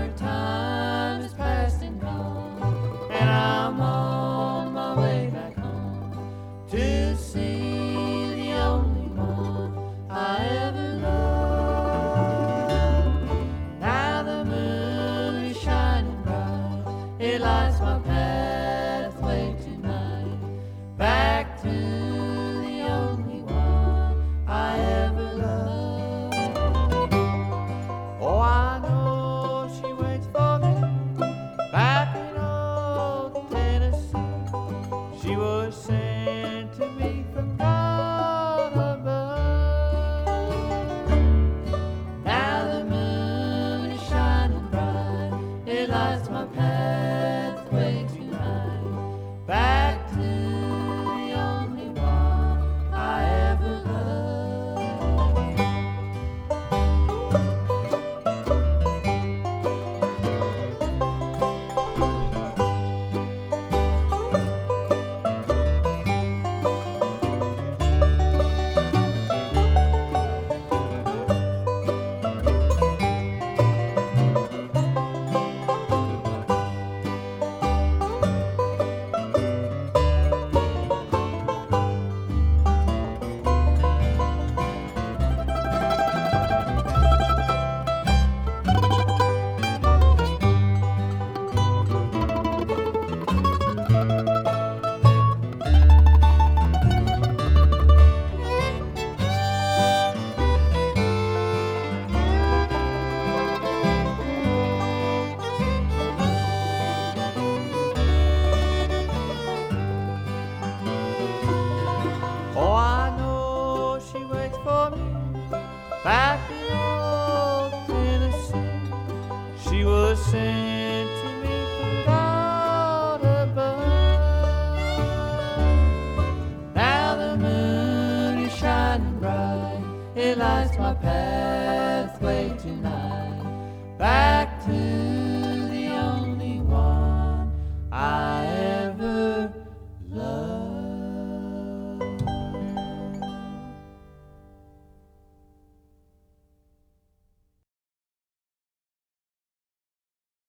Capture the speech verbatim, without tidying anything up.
her time is past and gone, and I'm on my way back home to see the only one I ever loved. Now the moon is shining bright, it lights my pathway tonight, back to the only one I ever loved. Oh, I know she waits for me back in old Tennessee. She was sent to me from God above. Now the moon is shining bright, it lights my pathway tonight, back to the only one I ever loved. Oh, I know she waits for me back in old Tennessee. She was sent to me from God above. Now the moon is shining bright, it lights my pathway tonight, back to